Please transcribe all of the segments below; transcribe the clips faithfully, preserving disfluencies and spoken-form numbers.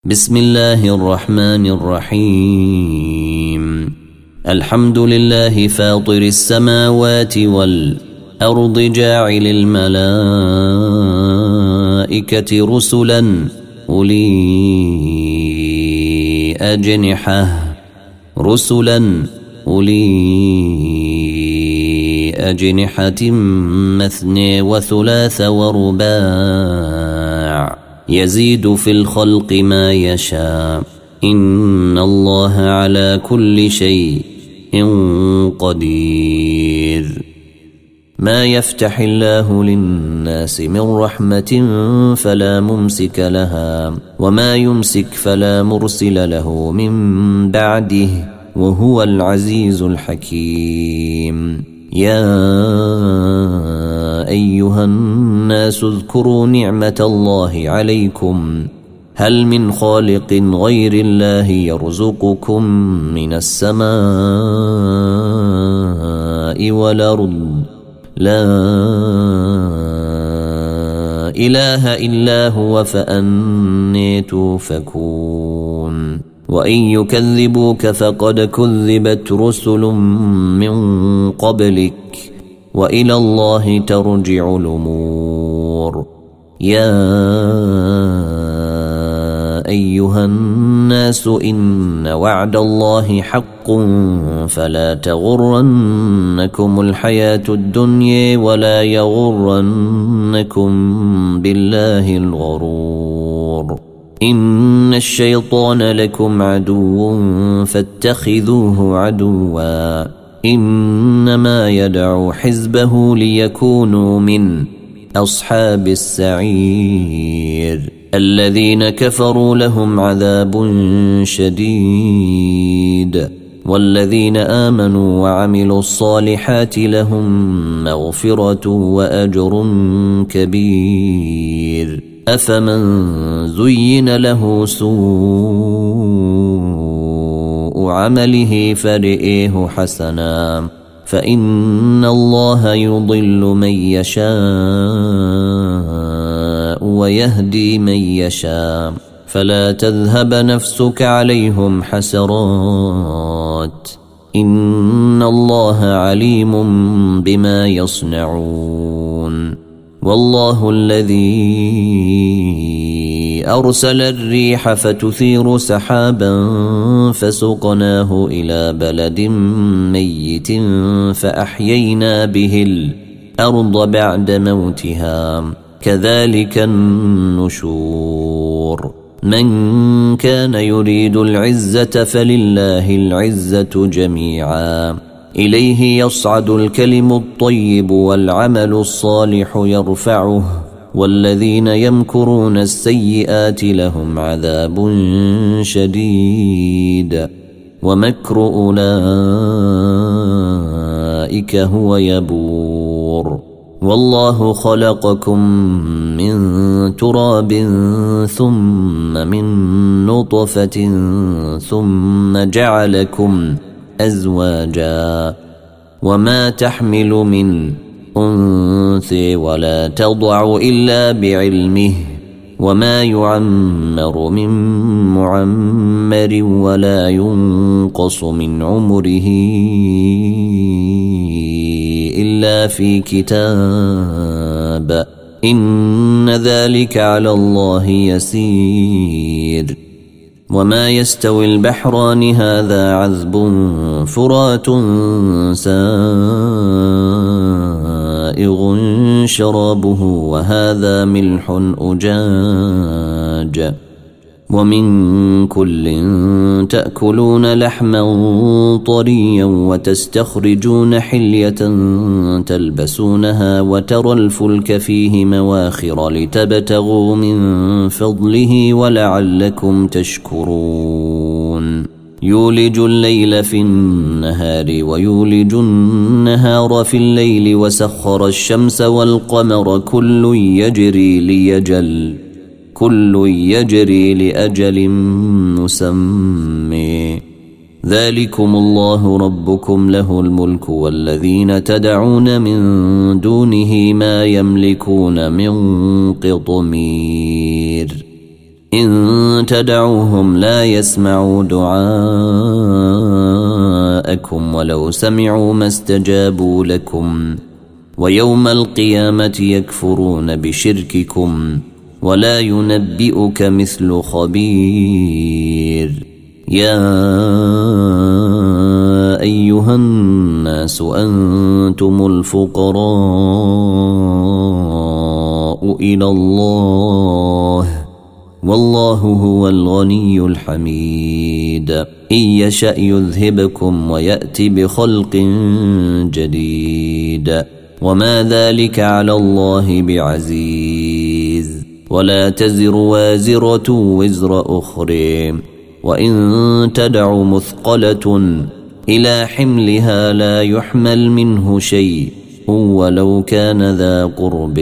بسم الله الرحمن الرحيم. الحمد لله فاطر السماوات والأرض جاعل الملائكة رسلا أولي أجنحة رسلا أولي أجنحة مثني وثلاث ورباع يزيد في الخلق ما يشاء إن الله على كل شيء قدير. ما يفتح الله للناس من رحمة فلا ممسك لها وما يمسك فلا مرسل له من بعده وهو العزيز الحكيم. يا أيها الناس اذكروا نعمة الله عليكم هل من خالق غير الله يرزقكم من السماء والأرض لا إله إلا هو فأني توفكون. وإن يكذبوك فقد كذبت رسل من قبلك وإلى الله ترجع الأمور. يا أيها الناس إن وعد الله حق فلا تغرنكم الحياة الدنيا ولا يغرنكم بالله الغرور. إن الشيطان لكم عدو فاتخذوه عدوا إنما يدعو حزبه ليكونوا من أصحاب السعير. الذين كفروا لهم عذاب شديد والذين آمنوا وعملوا الصالحات لهم مغفرة وأجر كبير. أفمن زين له سوء عمله فرئيه حسنا فإن الله يضل من يشاء ويهدي من يشاء فلا تذهب نفسك عليهم حسرات إن الله عليم بما يصنعون. والله الذي أرسل الريح فتثير سحابا فسقناه إلى بلد ميت فأحيينا به الأرض بعد موتها كذلك النشور. من كان يريد العزة فلله العزة جميعا إليه يصعد الكلم الطيب والعمل الصالح يرفعه والذين يمكرون السيئات لهم عذاب شديد ومكر أولئك هو يبور. والله خلقكم من تراب ثم من نطفة ثم جعلكم أزواجا وما تحمل من أنثى ولا تضع إلا بعلمه وما يعمر من معمر ولا ينقص من عمره إلا في كتاب إن ذلك على الله يسير. وما يستوي البحران هذا عذب فرات سائغ شرابه وهذا ملح أجاج ومن كل تأكلون لحما طريا وتستخرجون حلية تلبسونها وترى الفلك فيه مواخر لتبتغوا من فضله ولعلكم تشكرون. يولج الليل في النهار ويولج النهار في الليل وسخر الشمس والقمر كل يجري ليجل كل يجري لأجل مسمى ذلكم الله ربكم له الملك والذين تدعون من دونه ما يملكون من قطمير إن تدعوهم لا يسمعوا دعاءكم ولو سمعوا ما استجابوا لكم ويوم القيامة يكفرون بشرككم ولا ينبئك مثل خبير. يا أيها الناس أنتم الفقراء إلى الله والله هو الغني الحميد. إن يشأ يذهبكم ويأتي بخلق جديد وما ذلك على الله بعزيز. ولا تزر وازرة وزر أخرى وإن تدع مثقلة إلى حملها لا يحمل منه شيء ولو كان ذا قرب.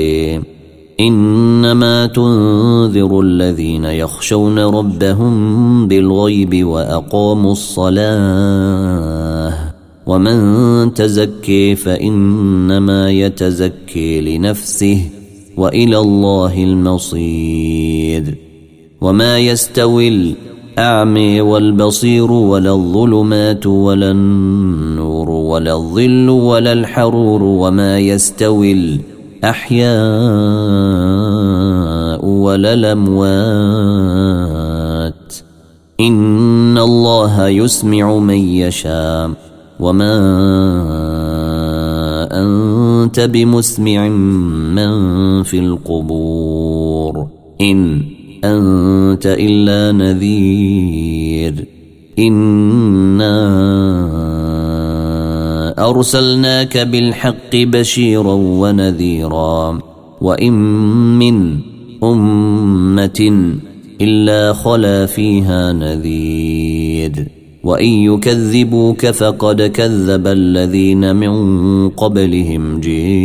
إنما تنذر الذين يخشون ربهم بالغيب وأقاموا الصلاة ومن تزكي فإنما يتزكي لنفسه وإلى الله المصير. وما يستوي الأعمى والبصير ولا الظلمات ولا النور ولا الظل ولا الحرور وما يستوي الأحياء ولا الأموات إن الله يسمع من يشاء وما أنت بمسمع من في القبور إن أنت إلا نذير. إنا أرسلناك بالحق بشيرا ونذيرا وإن من أمة إلا خلا فيها نذير وإن يكذبوك فقد كذب الذين من قبلهم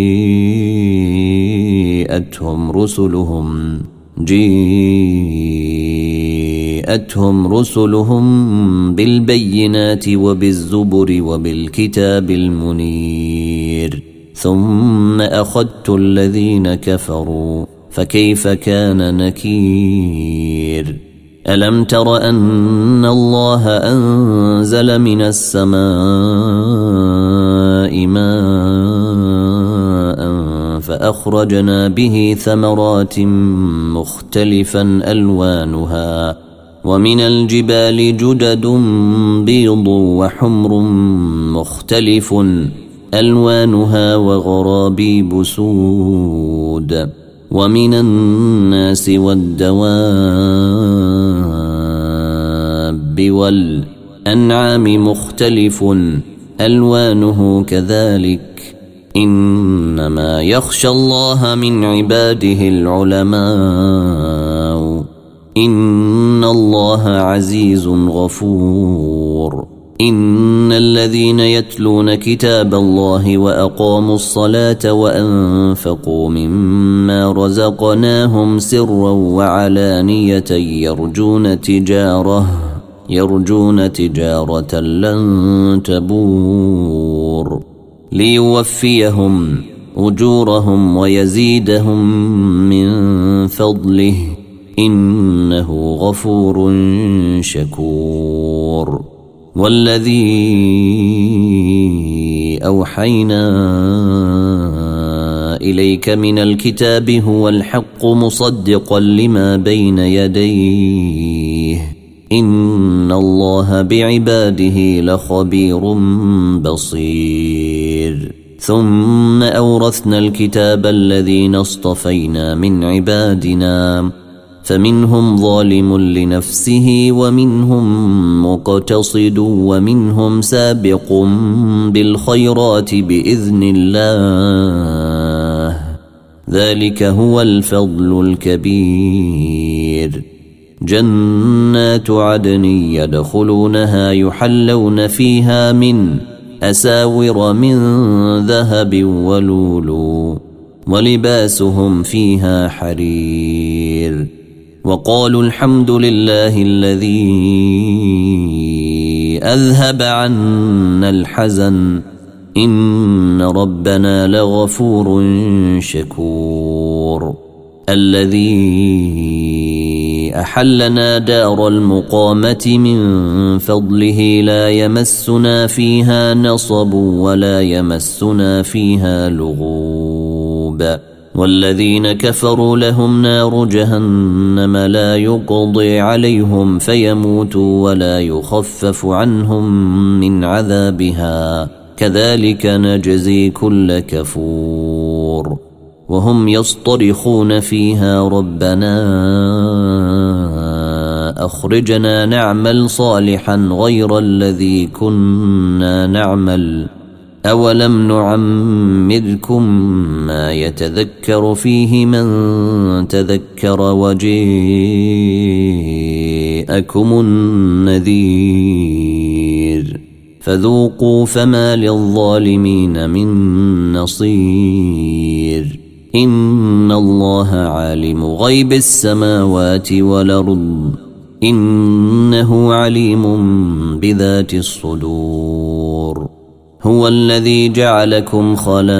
جاءتهم رسلهم جاءتهم رسلهم بالبينات وبالزبر وبالكتاب المنير ثم أخذت الذين كفروا فكيف كان نكير. ألم تر أن الله أنزل من السماء ماء فأخرجنا به ثمرات مختلفا ألوانها ومن الجبال جدد بيض وحمر مختلف ألوانها وغرابيب سود ومن الناس والدواب والأنعام مختلف ألوانه كذلك إنما يخشى الله من عباده العلماء إن الله عزيز غفور. إن الذين يتلون كتاب الله وأقاموا الصلاة وأنفقوا مما رزقناهم سرا وعلانية يرجون تجارة يرجون تجارة لن تبور ليوفيهم أجورهم ويزيدهم من فضله إنه غفور شكور. والذي أوحينا إليك من الكتاب هو الحق مصدقا لما بين يديه إن الله بعباده لخبير بصير. ثم أورثنا الكتاب الذين اصطفينا من عبادنا فمنهم ظالم لنفسه ومنهم مقتصد ومنهم سابق بالخيرات بإذن الله ذلك هو الفضل الكبير. جنات عدن يدخلونها يحلون فيها من أساور من ذهب ولولو ولباسهم فيها حرير. وقالوا الحمد لله الذي أذهب عنا الحزن إن ربنا لغفور شكور. الذي أحلنا دار المقامة من فضله لا يمسنا فيها نصب ولا يمسنا فيها لغوب والذين كفروا لهم نار جهنم لا يقضي عليهم فيموتوا ولا يخفف عنهم من عذابها كذلك نجزي كل كفور وهم يصطرخون فيها ربنا أخرجنا نعمل صالحا غير الذي كنا نعمل أولم نعمركم ما يتذكر فيه من تذكر وجاءكم النذير فذوقوا فما للظالمين من نصير إن الله عالم غيب السماوات والأرض إنه عليم بذات الصدور هو الذي جعلكم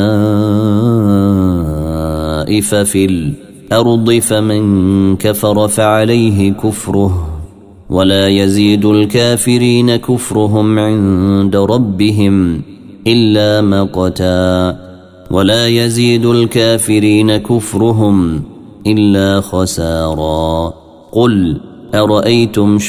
خلائف في الأرض فمن كفر فعليه كفره ولا يزيد الكافرين كفرهم عند ربهم إلا مقتا ولا يزيد الكافرين كفرهم إلا خسارا قل أرأيتم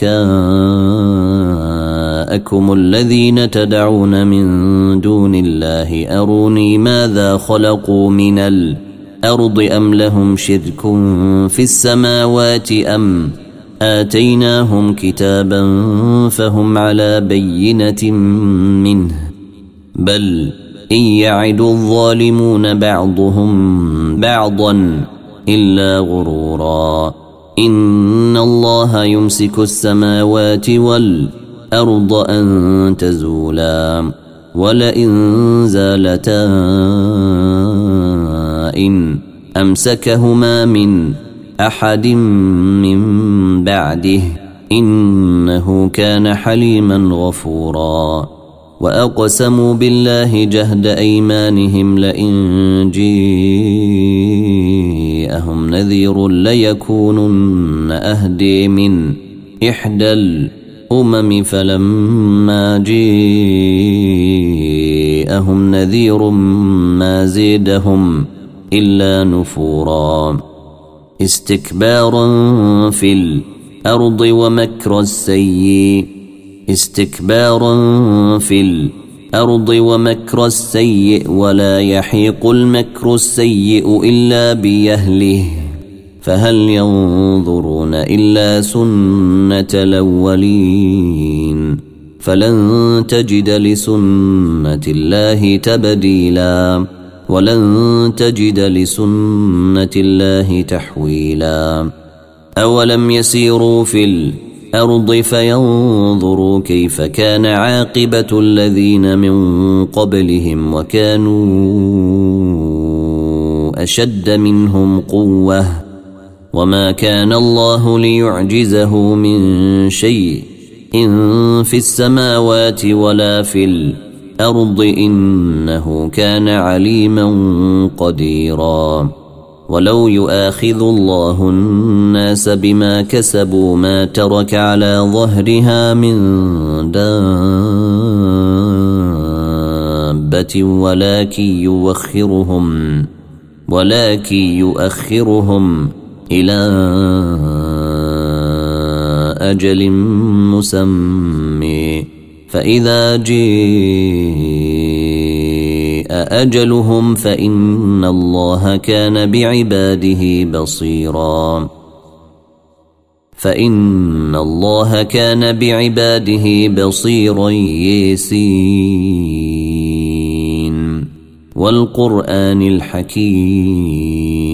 شركاءكم الذين تدعون من دون الله أروني ماذا خلقوا من الأرض أم لهم شرك في السماوات أم آتيناهم كتابا فهم على بينة منه بل إن يعد الظالمون بعضهم بعضا إلا غرورا إن الله يمسك السماوات والأرض أن تزولا ولئن زالتا إن أمسكهما من أحد من بعده إنه كان حليما غفورا وأقسموا بالله جهد أيمانهم لئن جاءهم نذير ليكونن أهدي من إحدى الأمم فلما جاءهم نذير ما زيدهم إلا نفورا استكبارا في الأرض ومكر السيء استكبارا في الأرض ومكر السيء ولا يحيق المكر السيء إلا بأهله فهل ينظرون إلا سنة الأولين فلن تجد لسنة الله تبديلا ولن تجد لسنة الله تحويلا أولم يسيروا في الأرض فينظروا كيف كان عاقبة الذين من قبلهم وكانوا أشد منهم قوة وما كان الله ليعجزه من شيء إن في السماوات ولا في الأرض إنه كان عليما قديرا ولو يؤاخذ الله الناس بما كسبوا ما ترك على ظهرها من دابة ولكن يؤخرهم ولكن يؤخرهم إلى أجل مسمى فإذا جاء أجلهم فإن الله كان بعباده بصيرا فإن الله كان بعباده بصيرا ياسين والقرآن الحكيم